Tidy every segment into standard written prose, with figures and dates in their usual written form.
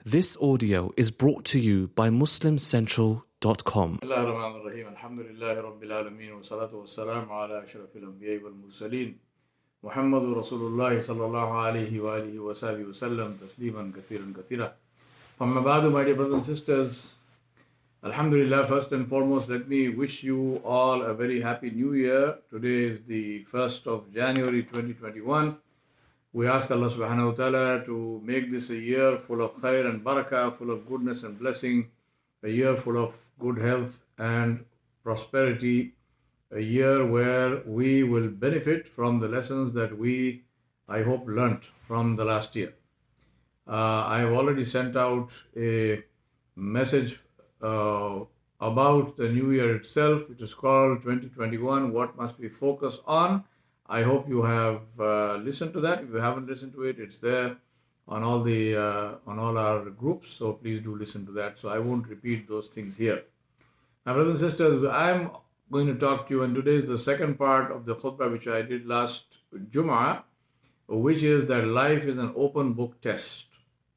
This audio is brought to you by MuslimCentral.com. بسم الله الرحمن الرحيم الحمد لله رب العالمين والصلاة والسلام على أشرف الأنبياء والمرسلين محمد رسول الله صلى الله عليه وآله وصحبه وسلم تسليما كثيرا كثيرا. From بعد, my dear brothers and sisters, Alhamdulillah, first and foremost, let me wish you all a very happy new year. Today is the 1st of January 2021. We ask Allah subhanahu wa ta'ala to make this a year full of khair and barakah, full of goodness and blessing, a year full of good health and prosperity, a year where we will benefit from the lessons that we, I hope, learnt from the last year. I have already sent out a message about the new year itself, which is called 2021, What Must We Focus On? I hope you have listened to that. If you haven't listened to it, it's there on all our groups, so please do listen to that. So I won't repeat those things here. Now, brothers and sisters, I'm going to talk to you, and today is the second part of the khutbah which I did last Jum'ah, which is that life is an open book test.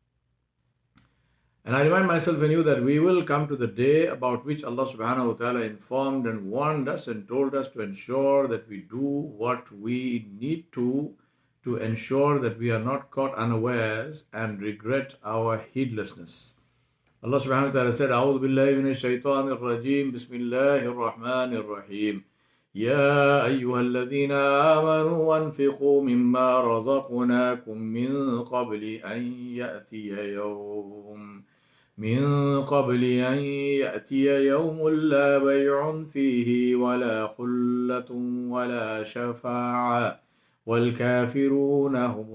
And I remind myself and you that we will come to the day about which Allah subhanahu wa ta'ala informed and warned us and told us to ensure that we do what we need to ensure that we are not caught unawares and regret our heedlessness. Allah subhanahu wa ta'ala said, أعوذ بالله من الشيطان الرجيم بسم الله الرحمن الرحيم يا أيها الذين آمنوا أنفقوا مما رزقناكم من قبل أن يأتي يوم لا بيع فيه ولا خلة ولا شفاعة وَالْكَافِرُونَ هُمُ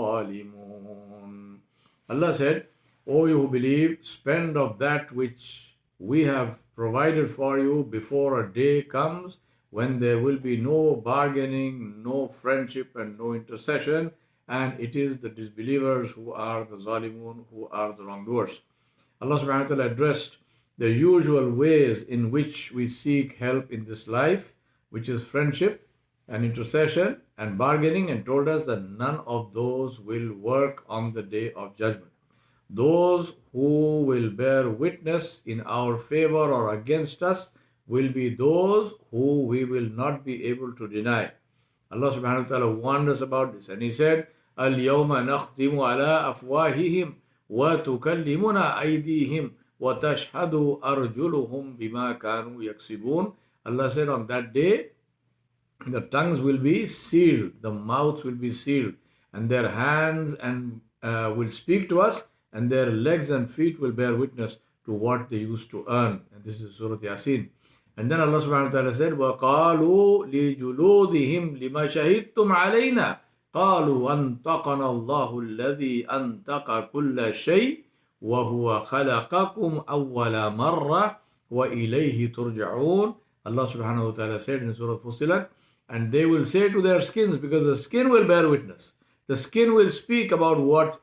الظَّالِمُونَ. Allah said, O you who believe, spend of that which we have provided for you before a day comes when there will be no bargaining, no friendship and no intercession, and it is the disbelievers who are the zalimun, who are the wrongdoers. Allah subhanahu wa ta'ala addressed the usual ways in which we seek help in this life, which is friendship and intercession and bargaining, and told us that none of those will work on the day of judgment. Those who will bear witness in our favor or against us will be those who we will not be able to deny. Allah subhanahu wa ta'ala warned us about this, and He said, الْيَوْمَ نَخْتِمُ عَلَىٰ أَفْوَاهِهِمْ وَتُكَلِّمُنَا أَيْدِيهِمْ وَتَشْهَدُ أَرْجُلُهُمْ بِمَا كَانُوا يَكْسِبُونَ. Allah said, on that day, the tongues will be sealed, the mouths will be sealed, and their hands will speak to us, and their legs and feet will bear witness to what they used to earn. And this is Surah Yasin. And then Allah subhanahu wa ta'ala said, وَقَالُوا لِجُلُودِهِمْ لِمَا شَهِدْتُمْ عَلَيْنَا قَالُوا أَنْطَقَنَا اللَّهُ الَّذِي أَنْطَقَ كُلَّ شَيْءٍ وَهُوَ خَلَقَكُمْ أَوَّلَ مَرَّةٍ وَإِلَيْهِ تُرْجَعُونَ. Allah subhanahu wa ta'ala said in Surah Fussilat, and they will say to their skins, because the skin will bear witness. The skin will speak about what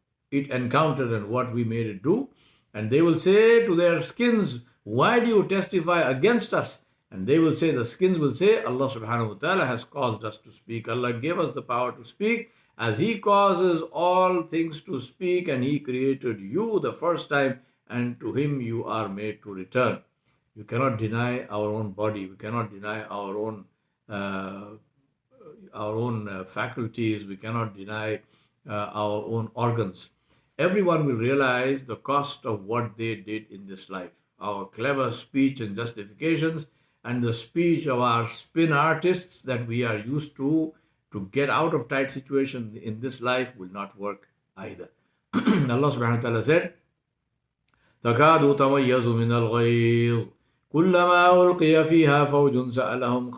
it encountered and what we made it do. And they will say to their skins, why do you testify against us? And they will say, the skins will say, Allah subhanahu wa ta'ala has caused us to speak. Allah gave us the power to speak, as He causes all things to speak, and He created you the first time, and to Him you are made to return. You cannot deny our own body. We cannot deny our own faculties. We cannot deny our own organs. Everyone will realize the cost of what they did in this life. Our clever speech and justifications, and the speech of our spin artists that we are used to get out of tight situations in this life will not work either. Allah subhanahu wa ta'ala said, تَكَادُ تَمَيَّزُ مِنَ الْغَيْظِ كلما ألقي فيها فوج سألهم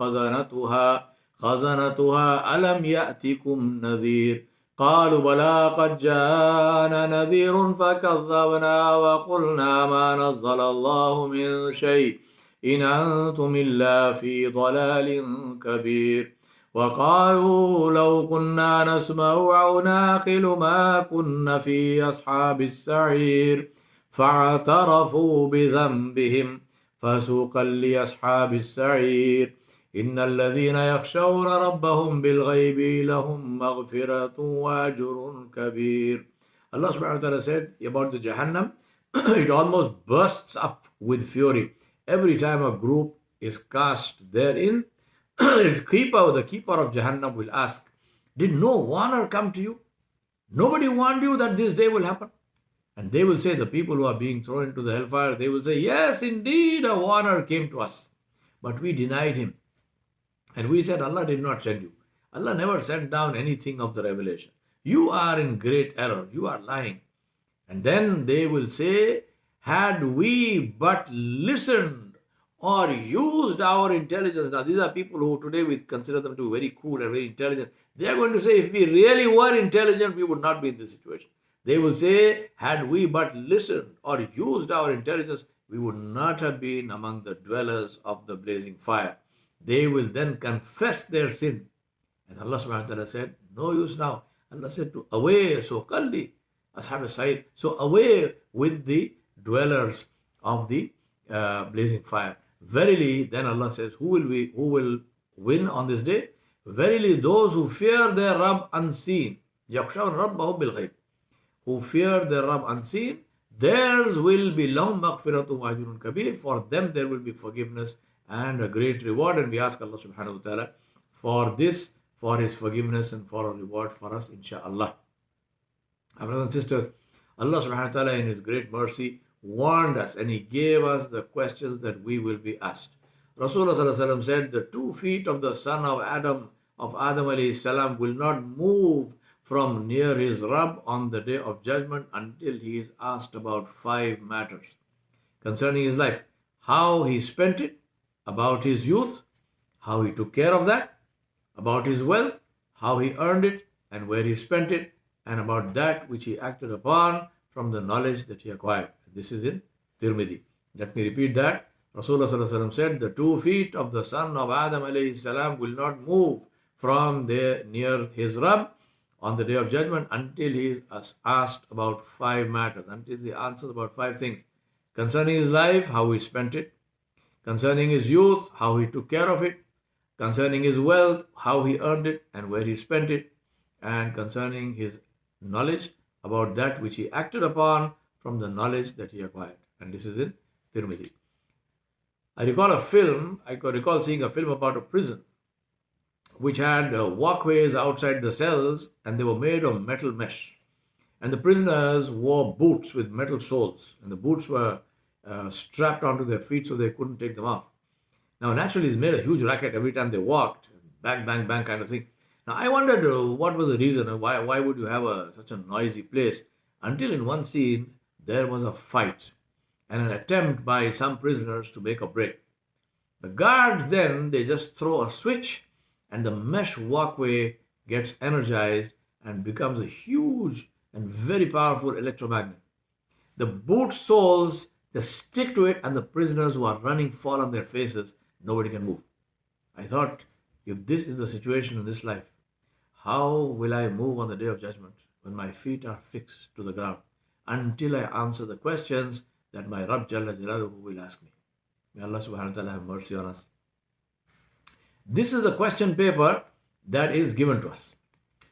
خزنتها ألم يأتكم نذير قالوا بلى قد جاءنا نذير فكذبنا وقلنا ما نزل الله من شيء إن أنتم إلا في ضلال كبير وقالوا لو كنا نسمع أو نعقل ما كنا في أصحاب السعير فاعترفوا بذنبهم فسوقا لأصحاب السعير إن الذين يخشون ربهم بالغيب لهم مغفرة وأجر كبير. Allah subhanahu wa ta'ala said about the Jahannam, it almost bursts up with fury. Every time a group is cast therein, the keeper of Jahannam will ask, did no warner come to you? Nobody warned you that this day will happen? And they will say, the people who are being thrown into the hellfire, they will say, yes, indeed, a warner came to us. But we denied him. And we said, Allah did not send you. Allah never sent down anything of the revelation. You are in great error. You are lying. And then they will say, had we but listened or used our intelligence. Now, these are people who today we consider them to be very cool and very intelligent. They are going to say, if we really were intelligent, we would not be in this situation. They will say, had we but listened or used our intelligence, we would not have been among the dwellers of the blazing fire. They will then confess their sin. And Allah subhanahu wa ta'ala said, no use now. Allah said to away, so qalli, ashab as-sa'id, so away with the dwellers of the blazing fire. Verily, then Allah says, who will win on this day? Verily, those who fear their Rabb unseen, yakhshawna rabbahum bil ghayb, who fear their Rabb unseen, theirs will be lahum maghfiratun wa ajrun kabir. For them there will be forgiveness and a great reward. And we ask Allah subhanahu wa ta'ala for this, for His forgiveness and for a reward for us, inshaAllah. Our brothers and sisters, Allah subhanahu wa ta'ala in His great mercy warned us and He gave us the questions that we will be asked. Rasulullah sallallahu alaihi wasallam said, the 2 feet of the son of Adam alayhi salam will not move from near his Rabb on the day of judgment until he is asked about 5 matters concerning his life. How he spent it, about his youth, how he took care of that, about his wealth, how he earned it and where he spent it, and about that which he acted upon from the knowledge that he acquired. This is in Tirmidhi. Let me repeat that. Rasulullah sallallahu alaihi wasallam said, the 2 feet of the son of Adam alayhi salam will not move from there near his Rabb on the day of judgment until he is asked about 5 matters, until he answers about 5 things. Concerning his life, how he spent it. Concerning his youth, how he took care of it. Concerning his wealth, how he earned it and where he spent it. And concerning his knowledge, about that which he acted upon from the knowledge that he acquired. And this is in Tirmidhi. I could recall seeing a film about a prison which had walkways outside the cells, and they were made of metal mesh. And the prisoners wore boots with metal soles, and the boots were strapped onto their feet so they couldn't take them off. Now, naturally, it made a huge racket every time they walked, bang, bang, bang kind of thing. Now, I wondered what was the reason, why would you have such a noisy place? Until in one scene, there was a fight and an attempt by some prisoners to make a break. The guards then, they just throw a switch and the mesh walkway gets energized and becomes a huge and very powerful electromagnet. The boot soles, they stick to it and the prisoners who are running fall on their faces. Nobody can move. I thought, if this is the situation in this life, how will I move on the day of judgment when my feet are fixed to the ground until I answer the questions that my Rabb Jalla Jalaluhu will ask me? May Allah subhanahu wa ta'ala have mercy on us. This is the question paper that is given to us.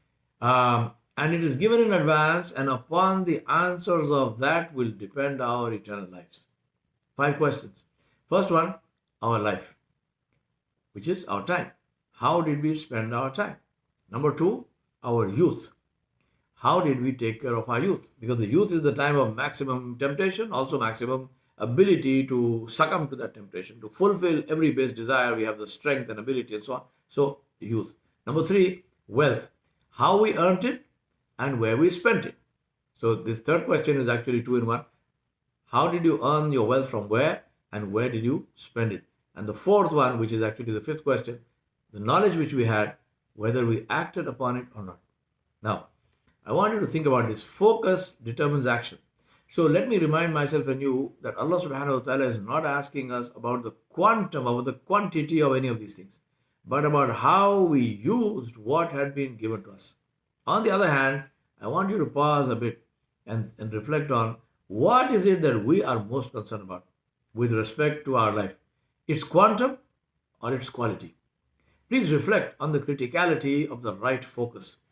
And it is given in advance, and upon the answers of that will depend our eternal lives. 5 questions. First one, our life, which is our time. How did we spend our time? Number 2, our youth. How did we take care of our youth? Because the youth is the time of maximum temptation, also maximum ability to succumb to that temptation, to fulfill every base desire. We have the strength and ability and so on. So, youth. Number 3, wealth. How we earned it and where we spent it. So, this third question is actually 2 in 1. How did you earn your wealth, from where, and where did you spend it? And the fourth one, which is actually the 5th question, the knowledge which we had, whether we acted upon it or not. Now, I want you to think about this. Focus determines action. So let me remind myself and you that Allah subhanahu wa ta'ala is not asking us about the quantum or the quantity of any of these things, but about how we used what had been given to us. On the other hand, I want you to pause a bit and reflect on what is it that we are most concerned about with respect to our life. Its quantum or its quality? Please reflect on the criticality of the right focus.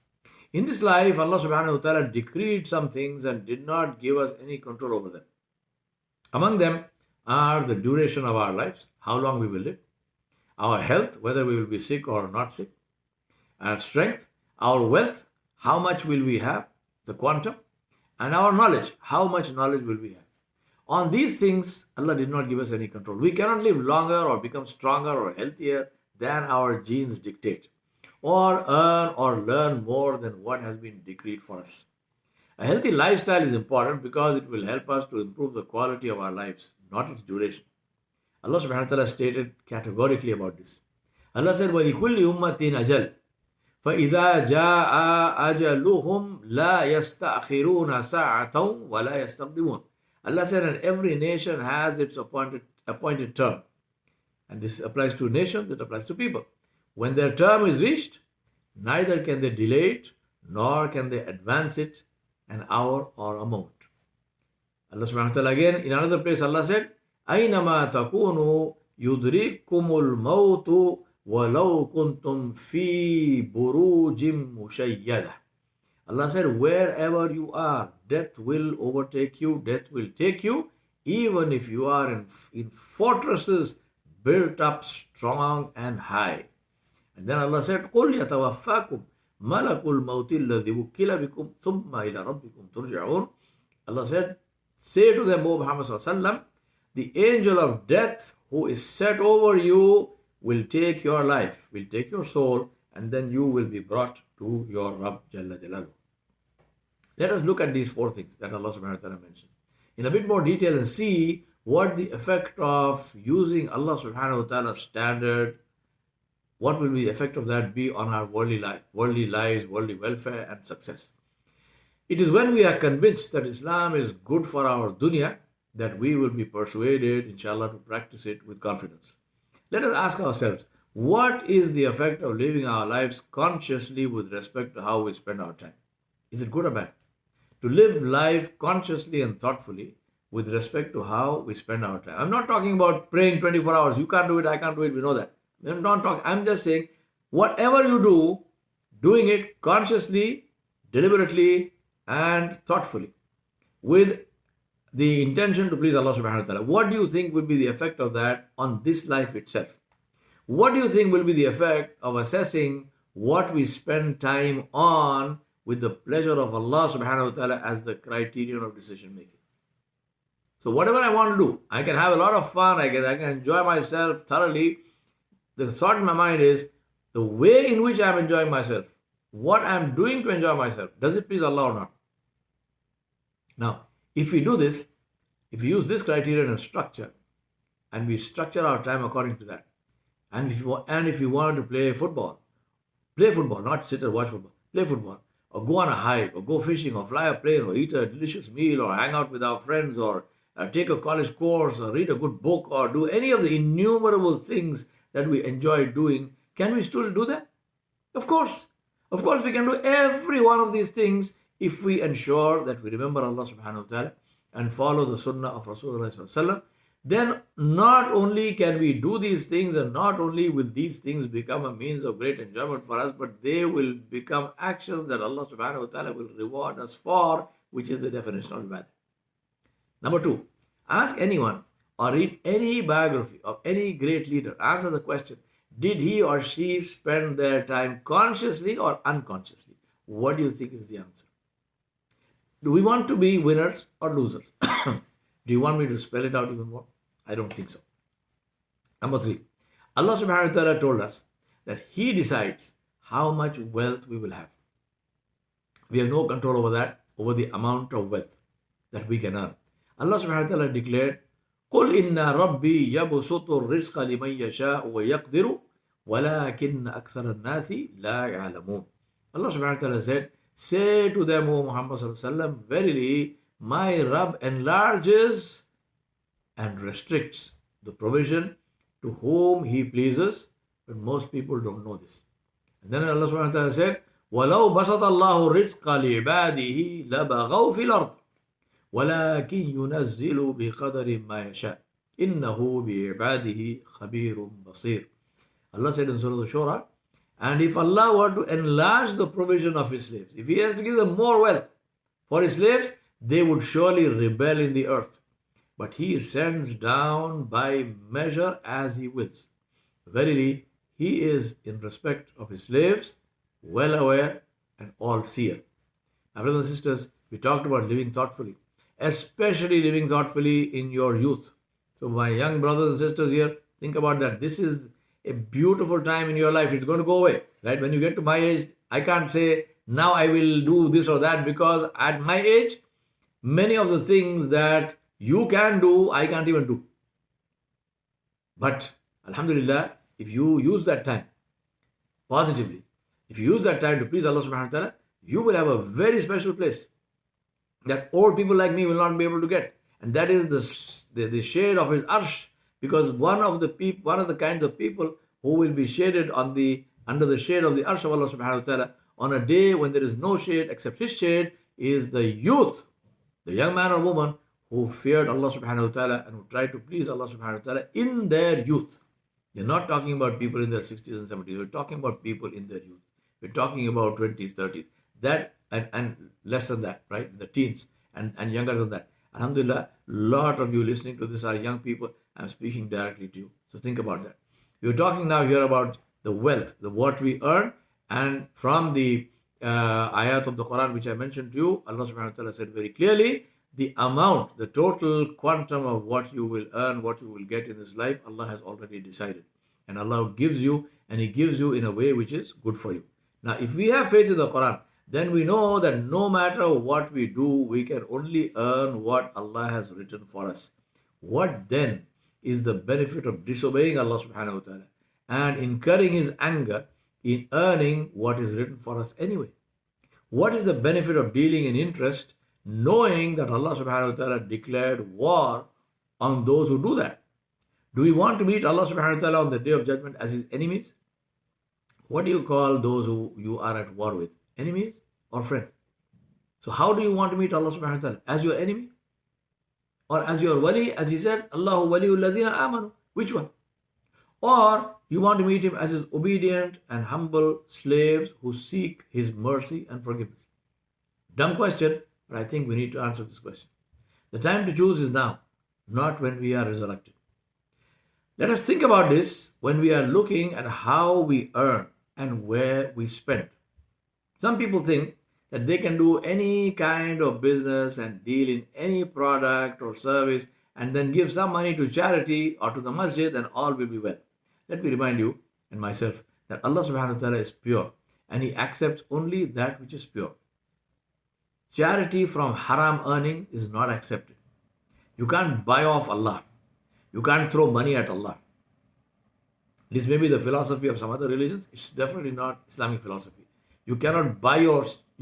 In this life, Allah subhanahu wa ta'ala decreed some things and did not give us any control over them. Among them are the duration of our lives, how long we will live, our health, whether we will be sick or not sick, our strength, our wealth, how much will we have, the quantum, and our knowledge, how much knowledge will we have. On these things, Allah did not give us any control. We cannot live longer or become stronger or healthier than our genes dictate, or earn or learn more than what has been decreed for us. A healthy lifestyle is important because it will help us to improve the quality of our lives, not its duration. Allah subhanahu wa ta'ala stated categorically about this. Allah said, وَلِكُلِّ أُمَّةٍ أَجَلٍ فَإِذَا جَاءَ أَجَلُهُمْ لَا يَسْتَأْخِرُونَ سَاعَةً وَلَا يَسْتَقْدِمُونَ. Allah said, and every nation has its appointed term. And this applies to nations, it applies to people. When their term is reached, neither can they delay it, nor can they advance it an hour or a moment. Allah subhanahu wa ta'ala again, in another place, Allah said, أَيْنَمَا تَكُونُوا يُدْرِكُمُ الْمَوْتُ وَلَوْ كُنْتُمْ فِي بُرُوجٍ مُشَيَّدَةٍ. Allah said, wherever you are, death will overtake you, death will take you, even if you are in fortresses built up strong and high. And then Allah said, قُلْ يَتَوَفَّاكُمْ مَلَكُ الْمَوْتِ الَّذِي وُكِّلَ بِكُمْ ثُمَّ إِلَى رَبِّكُمْ تُرْجَعُونَ. Allah said, say to them, O Muhammad sallallahu alaihi wasallam, the angel of death who is set over you will take your life, will take your soul, and then you will be brought to your Rabb Jalla Jalaluhu. Let us look at these four things that Allah subhanahu wa ta'ala mentioned in a bit more detail and see what the effect of using Allah subhanahu wa ta'ala's standard, what will the effect of that be on our worldly lives, worldly welfare and success. It is when we are convinced that Islam is good for our dunya that we will be persuaded, inshallah, to practice it with confidence. Let us ask ourselves, what is the effect of living our lives consciously with respect to how we spend our time? Is it good or bad? To live life consciously and thoughtfully with respect to how we spend our time. I'm not talking about praying 24 hours. You can't do it, I can't do it, we know that. I'm just saying, whatever you do, doing it consciously, deliberately, and thoughtfully, with the intention to please Allah subhanahu wa ta'ala. What do you think will be the effect of that on this life itself? What do you think will be the effect of assessing what we spend time on with the pleasure of Allah subhanahu wa ta'ala as the criterion of decision making? So whatever I want to do, I can have a lot of fun, I can enjoy myself thoroughly. The thought in my mind is, the way in which I'm enjoying myself, what I'm doing to enjoy myself, does it please Allah or not? Now, if we do this, if we use this criterion and structure, and we structure our time according to that, and if you want to play football, not sit and watch football, play football, or go on a hike, or go fishing, or fly a plane, or eat a delicious meal, or hang out with our friends, or take a college course, or read a good book, or do any of the innumerable things that we enjoy doing, can we still do that? Of course. Of course, we can do every one of these things if we ensure that we remember Allah subhanahu wa ta'ala and follow the sunnah of Rasulullah sallallahu alaihi wasallam. Then not only can we do these things, and not only will these things become a means of great enjoyment for us, but they will become actions that Allah subhanahu wa ta'ala will reward us for, which is the definition of ibadah. Number two, ask anyone or read any biography of any great leader. Answer the question, did he or she spend their time consciously or unconsciously? What do you think is the answer? Do we want to be winners or losers? Do you want me to spell it out even more? I don't think so. Number three, Allah subhanahu wa ta'ala told us that He decides how much wealth we will have. We have no control over that, over the amount of wealth that we can earn. Allah subhanahu wa ta'ala declared, قُلْ إِنَّ رَبِّي يَبْسُطُ الرِّزْقَ لِمَنْ يَشَاءُ وَيَقْدِرُ وَلَكِنَّ أَكْثَرَ النَّاسِ لَا يَعْلَمُونَ. Allah subhanahu wa ta'ala said, say to them, O Muhammad sallallahu alaihi wasallam, verily my Rabb enlarges and restricts the provision to whom He pleases, but most people don't know this. And then Allah subhanahu wa ta'ala said, وَلَوْ بَسَطَ اللَّهُ الرِّزْقَ لِعِبَادِهِ لَبَغَوْا فِي الْأَرْضِ وَلَكِنْ يُنَزِّلُ بِقَدَرٍ مَا يَشَاءُ إِنَّهُ بِعِبَادِهِ خَبِيرٌ بَصِيرٌ. Allah said in Surah Al-Shura, And if Allah were to enlarge the provision of His slaves, if He has to give them more wealth for His slaves, they would surely rebel in the earth. But He sends down by measure as He wills. Verily, He is, in respect of His slaves, well aware and all-seer. Now, brothers and sisters, we talked about living thoughtfully, especially living thoughtfully in your youth. So my young brothers and sisters here, think about that. This is a beautiful time in your life. It's going to go away, right? When you get to my age, I can't say, now I will do this or that, because at my age, many of the things that you can do, I can't even do. But Alhamdulillah, if you use that time positively, if you use that time to please Allah subhanahu wa ta'ala, you will have a very special place that old people like me will not be able to get. And that is the shade of His arsh, because one of the kinds of people who will be shaded under the shade of the arsh of Allah subhanahu wa ta'ala on a day when there is no shade except His shade is the youth, the young man or woman who feared Allah subhanahu wa ta'ala and who tried to please Allah subhanahu wa ta'ala in their youth. We're not talking about people in their 60s and 70s. We're talking about people in their youth. We're talking about 20s, 30s. That and less than that, right? The teens and younger than that. Alhamdulillah, a lot of you listening to this are young people. I'm speaking directly to you. So think about that. We're talking now here about the wealth, what we earn. And from the ayat of the Quran which I mentioned to you, Allah subhanahu wa ta'ala said very clearly, the amount, the total quantum of what you will earn, what you will get in this life, Allah has already decided. And Allah gives you, and He gives you in a way which is good for you. Now, if we have faith in the Quran, then we know that no matter what we do, we can only earn what Allah has written for us. What then is the benefit of disobeying Allah subhanahu wa ta'ala and incurring His anger in earning what is written for us anyway? What is the benefit of dealing in interest knowing that Allah subhanahu wa ta'ala declared war on those who do that? Do we want to meet Allah subhanahu wa ta'ala on the day of judgment as His enemies? What do you call those who you are at war with? Enemies or friends? So how do you want to meet Allah subhanahu wa ta'ala? As your enemy? Or as your wali? As He said, Allahu waliyul ladhina amanu. Which one? Or you want to meet Him as His obedient and humble slaves who seek His mercy and forgiveness? Dumb question, but I think we need to answer this question. The time to choose is now, not when we are resurrected. Let us think about this when we are looking at how we earn and where we spend. Some people think that they can do any kind of business and deal in any product or service and then give some money to charity or to the masjid and all will be well. Let me remind you and myself that Allah subhanahu wa ta'ala is pure and He accepts only that which is pure. Charity from haram earning is not accepted. You can't buy off Allah. You can't throw money at Allah. This may be the philosophy of some other religions. It's definitely not Islamic philosophy. You cannot buy your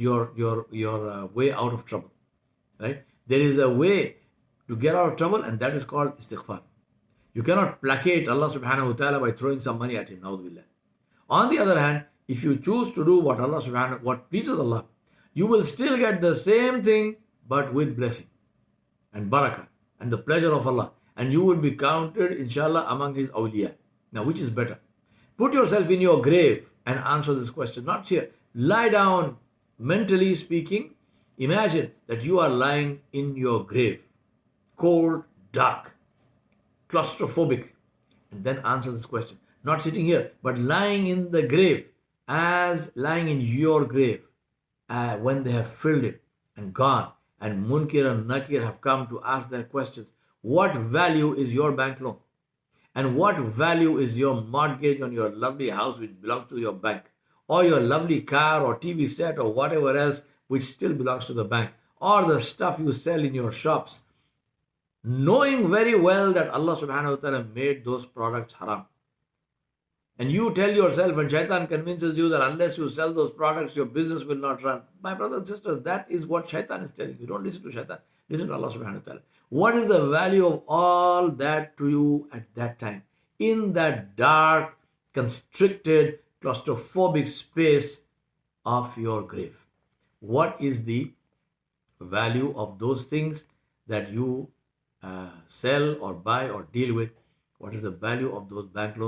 way out of trouble, right? There is a way to get out of trouble, and that is called istighfar. You cannot placate Allah subhanahu wa ta'ala by throwing some money at Him. Na'udhu billah. On the other hand, if you choose to do what pleases Allah, you will still get the same thing, but with blessing and barakah and the pleasure of Allah. And you will be counted, inshallah, among His awliya. Now, which is better? Put yourself in your grave and answer this question. Not here. Lie down, mentally speaking. Imagine that you are lying in your grave. Cold, dark, claustrophobic. And then answer this question. Not sitting here, but lying in the grave. As lying in your grave. When they have filled it and gone. And Munkir and Nakir have come to ask their questions. What value is your bank loan? And what value is your mortgage on your lovely house which belongs to your bank? Or your lovely car or TV set or whatever else which still belongs to the bank? Or the stuff you sell in your shops? Knowing very well that Allah subhanahu wa ta'ala made those products haram. And you tell yourself, and shaitan convinces you that unless you sell those products, your business will not run. My brothers and sisters, that is what shaitan is telling you. Don't listen to shaitan. Listen to Allah subhanahu wa ta'ala. What is the value of all that to you at that time? In that dark, constricted, claustrophobic space of your grave. What is the value of those things that you sell or buy or deal with? What is the value of those bank loans?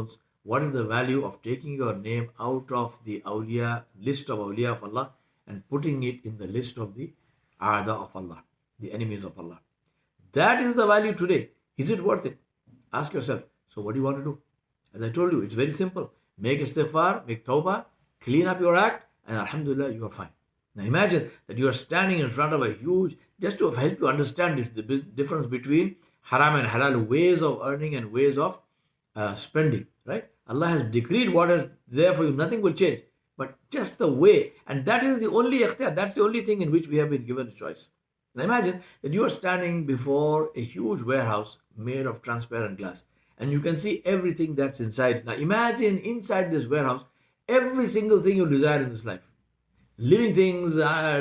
what is the value of taking your name out of the awliya, list of awliya of Allah, and putting it in the list of the aada of Allah, the enemies of Allah? That is the value today. Is it worth it? Ask yourself. So what do you want to do? As I told you, it's very simple. Make istighfar, make tawbah, clean up your act, and alhamdulillah, you are fine. Now imagine that you are standing in front of a huge, just to help you understand this, the difference between haram and halal, ways of earning and ways of spending, right? Allah has decreed what is there for you, nothing will change, but just the way, and that is the only ikhtiyar, that's the only thing in which we have been given a choice. Now imagine that you are standing before a huge warehouse made of transparent glass, and you can see everything that's inside. Now imagine inside this warehouse, every single thing you desire in this life. Living things,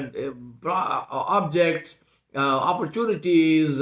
objects, opportunities,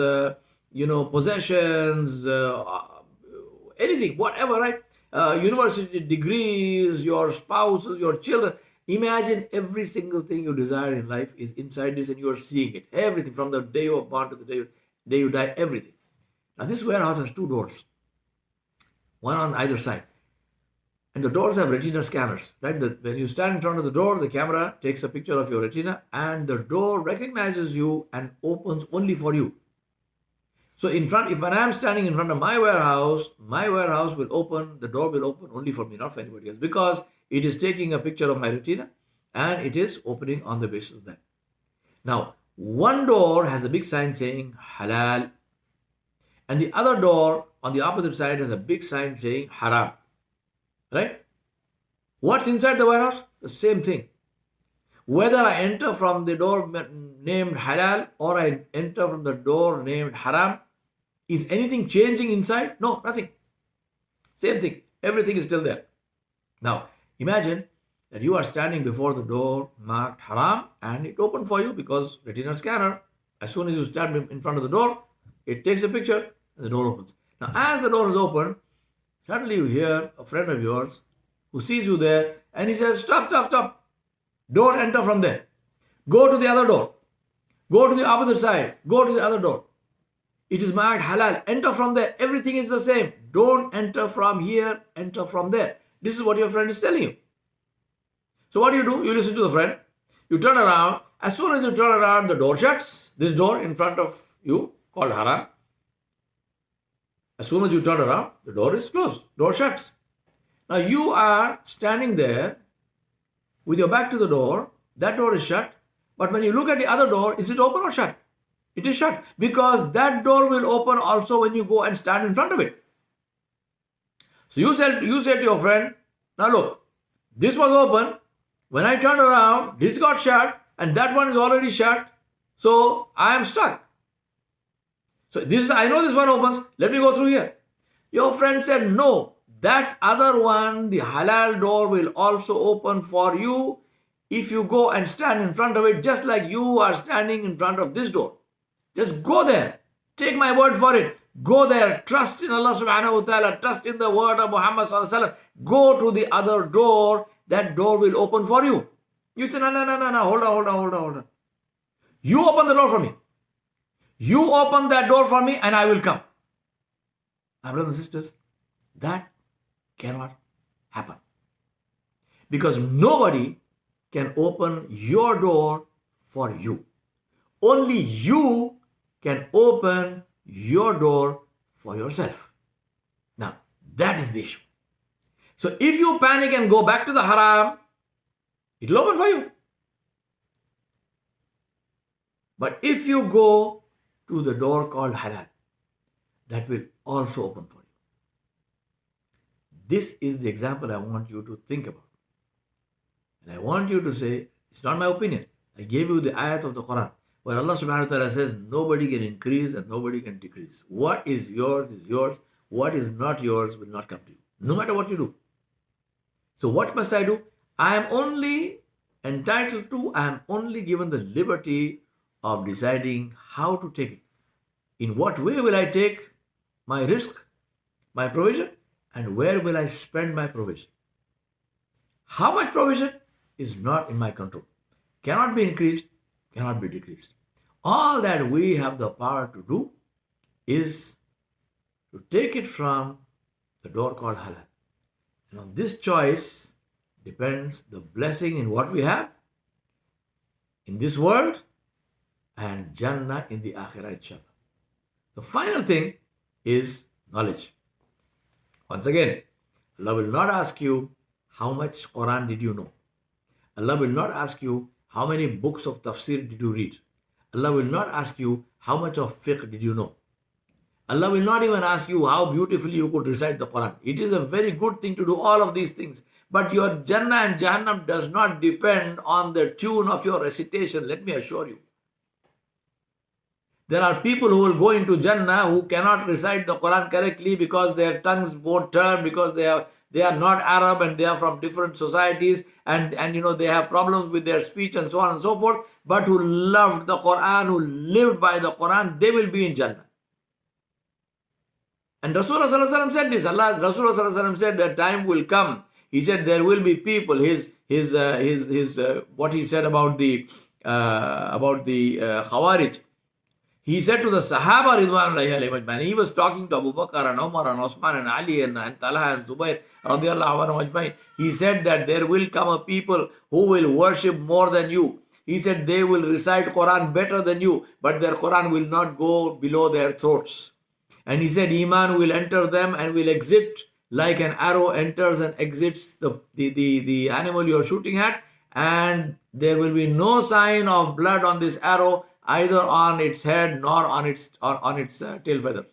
possessions, anything, whatever, right? University degrees, your spouses, your children. Imagine every single thing you desire in life is inside this and you are seeing it. Everything from the day you are born to the day you die, everything. Now this warehouse has two doors, one on either side. And the doors have retina scanners, right? When you stand in front of the door, the camera takes a picture of your retina and the door recognizes you and opens only for you. So if when I am standing in front of my warehouse will open, the door will open only for me, not for anybody else, because it is taking a picture of my retina and it is opening on the basis of that. Now, one door has a big sign saying halal, and the other door on the opposite side has a big sign saying haram. Right? What's inside the warehouse? The same thing. Whether I enter from the door named halal or I enter from the door named haram, is anything changing inside? No, nothing. Same thing. Everything is still there. Now, imagine that you are standing before the door marked haram and it opened for you because retina scanner, as soon as you stand in front of the door, it takes a picture and the door opens. Now, as the door is open, suddenly you hear a friend of yours who sees you there and he says, stop. Don't enter from there. Go to the other door. Go to the opposite side. Go to the other door. It is marked halal. Enter from there. Everything is the same. Don't enter from here. Enter from there. This is what your friend is telling you. So what do? You listen to the friend. You turn around. As soon as you turn around, the door shuts. This door in front of you called haram. As soon as you turn around, the door is closed. Door shuts. Now you are standing there with your back to the door. That door is shut. But when you look at the other door, is it open or shut? It is shut. Because that door will open also when you go and stand in front of it. So you said to your friend, now look, this was open. When I turned around, this got shut and that one is already shut. So I am stuck. So I know this one opens. Let me go through here. Your friend said, no, that other one, the halal door will also open for you if you go and stand in front of it, just like you are standing in front of this door. Just go there. Take my word for it. Go there. Trust in Allah subhanahu wa ta'ala. Trust in the word of Muhammad sallallahu alaihi wasallam. Go to the other door. That door will open for you. You say, no. Hold on. You open the door for me. You open that door for me and I will come. My brothers and sisters, that cannot happen. Because nobody can open your door for you. Only you can open your door for yourself. Now, that is the issue. So if you panic and go back to the haram, it will open for you. But if you go to the door called halal, that will also open for you. This is the example I want you to think about. And I want you to say, it's not my opinion. I gave you the ayat of the Quran, where Allah subhanahu wa ta'ala says, nobody can increase and nobody can decrease. What is yours is yours. What is not yours will not come to you, no matter what you do. So what must I do? I am only given the liberty of deciding how to take it. In what way will I take my risk, my provision, and where will I spend my provision? How much provision is not in my control. Cannot be increased, cannot be decreased. All that we have the power to do is to take it from the door called halal And on this choice depends the blessing in what we have in this world and Jannah in the Akhirah, inshallah. The final thing is knowledge. Once again, Allah will not ask you how much Quran did you know. Allah will not ask you how many books of tafsir did you read. Allah will not ask you how much of fiqh did you know. Allah will not even ask you how beautifully you could recite the Quran. It is a very good thing to do all of these things. But your Jannah and Jahannam does not depend on the tune of your recitation, let me assure you. There are people who will go into Jannah who cannot recite the Quran correctly because their tongues won't turn, because they are not Arab and they are from different societies and they have problems with their speech and so on and so forth, but who loved the Quran, who lived by the Quran, they will be in Jannah. And Rasulullah said this. Rasulullah said that time will come. He said there will be people. What he said about the Khawarij. He said to the Sahaba Ridwanullahi alayhim ajmain, he was talking to Abu Bakr and Umar and Osman and Ali and Talha and Zubair radiyallahu anhu ajmain. He said that there will come a people who will worship more than you. He said they will recite Quran better than you, but their Quran will not go below their throats. And he said Iman will enter them and will exit like an arrow enters and exits the animal you are shooting at, and there will be no sign of blood on this arrow, either on its head nor on its tail feathers.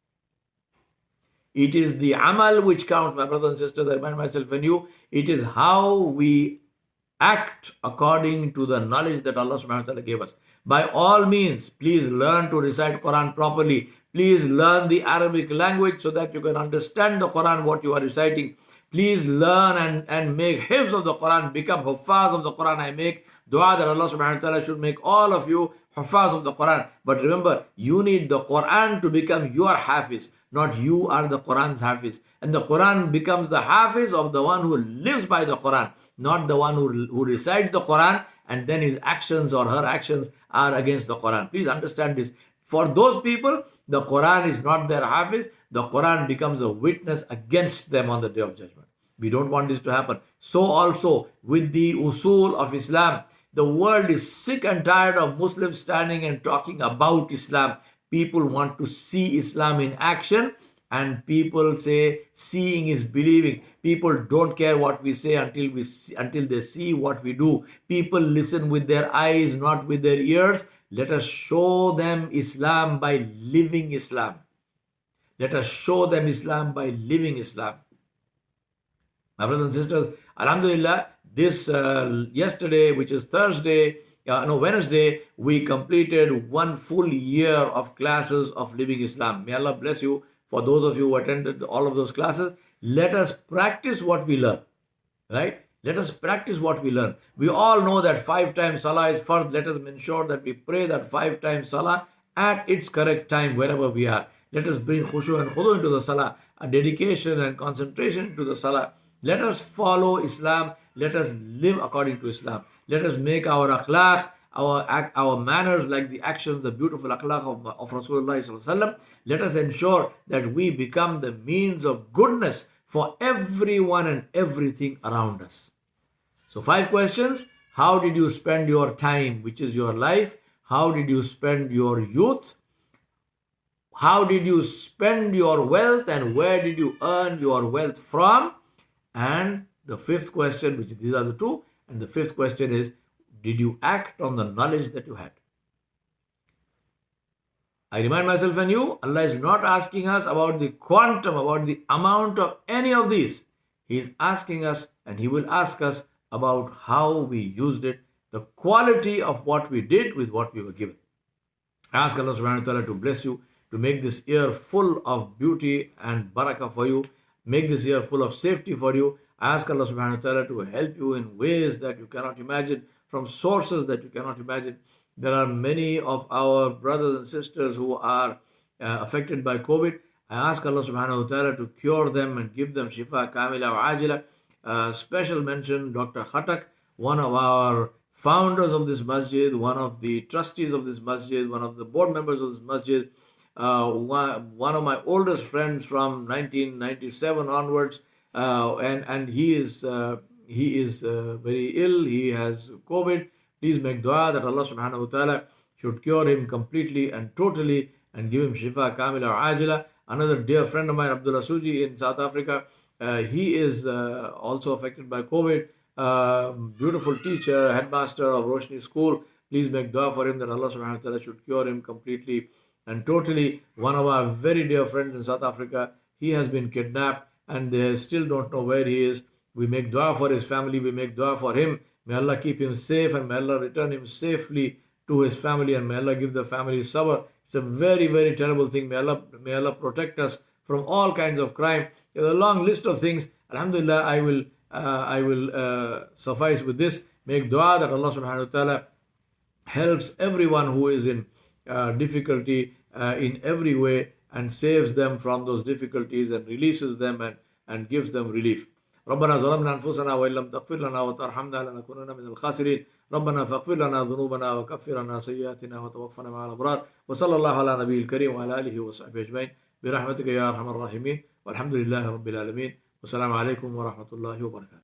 It is the amal which counts, my brothers and sisters. I remind myself and you, it is how we act according to the knowledge that Allah subhanahu wa ta'ala gave us. By all means, please learn to recite Quran properly. Please learn the Arabic language so that you can understand the Quran, what you are reciting. Please learn and make hifz of the Quran, become huffaz of the Quran. I make dua that Allah subhanahu wa ta'ala should make all of you huffaz of the Quran. But remember, you need the Quran to become your hafiz, not you are the Quran's hafiz. And the Quran becomes the hafiz of the one who lives by the Quran, not the one who recites the Quran and then his actions or her actions are against the Quran. Please understand this. For those people, the Quran is not their hafiz. The Quran becomes a witness against them on the Day of Judgment. We don't want this to happen. So also with the usul of Islam, the world is sick and tired of Muslims standing and talking about Islam. People want to see Islam in action, and people say seeing is believing. People don't care what we say until they see what we do. People listen with their eyes, not with their ears. Let us show them Islam by living Islam. Let us show them Islam by living Islam. My brothers and sisters, Alhamdulillah, this yesterday, which is Wednesday, we completed 1 full year of classes of living Islam. May Allah bless you for those of you who attended all of those classes. Let us practice what we learn, right? Let us practice what we learn. We all know that 5 times Salah is fard. Let us ensure that we pray that 5 times Salah at its correct time wherever we are. Let us bring khushu and khudu into the Salah, a dedication and concentration into the Salah. Let us follow Islam. Let us live according to Islam. Let us make our akhlaq, our manners like the actions, the beautiful akhlaq of Rasulullah sallallahu alaihi wasallam. Let us ensure that we become the means of goodness for everyone and everything around us. So 5 questions. How did you spend your time, which is your life? How did you spend your youth? How did you spend your wealth, and where did you earn your wealth from? And the 5th question, which these are the 2, and the 5th question is, did you act on the knowledge that you had? I remind myself and you, Allah is not asking us about the quantum, about the amount of any of these. He is asking us, and He will ask us about how we used it, the quality of what we did with what we were given. I ask Allah subhanahu wa ta'ala to bless you, to make this year full of beauty and barakah for you, make this year full of safety for you. I ask Allah subhanahu wa ta'ala to help you in ways that you cannot imagine, from sources that you cannot imagine. There are many of our brothers and sisters who are affected by COVID. I ask Allah subhanahu wa ta'ala to cure them and give them shifa kamila wa ajila. Special mention, Dr. Khatak, one of our founders of this masjid, one of the trustees of this masjid, one of the board members of this masjid, one of my oldest friends from 1997 onwards, and he is very ill. He has COVID. Please make dua that Allah subhanahu wa ta'ala should cure him completely and totally and give him shifa kamila or ajila. Another dear friend of mine, Abdullah Suji in South Africa, he is also affected by COVID. Beautiful teacher, headmaster of Roshni School. Please make dua for him that Allah subhanahu wa ta'ala should cure him completely and totally. One of our very dear friends in South Africa, he has been kidnapped and they still don't know where he is. We make dua for his family. We make dua for him. May Allah keep him safe and may Allah return him safely to his family and may Allah give the family sabr. It's a very, very terrible thing. May Allah protect us from all kinds of crime. There's a long list of things. Alhamdulillah, I will suffice with this. Make dua that Allah subhanahu wa ta'ala helps everyone who is in difficulty in every way and saves them from those difficulties and releases them and gives them relief. ربنا ظلمنا أنفسنا وإن لم تغفر لنا وترحمنا لنكونن من الخاسرين ربنا فاغفر لنا ذنوبنا وكفر عنا سيئاتنا وتوفنا مع الأبرار وصلى الله على نبي الكريم وعلى آله وصحبه أجمعين برحمتك يا أرحم الراحمين والحمد لله رب العالمين والسلام عليكم ورحمة الله وبركاته.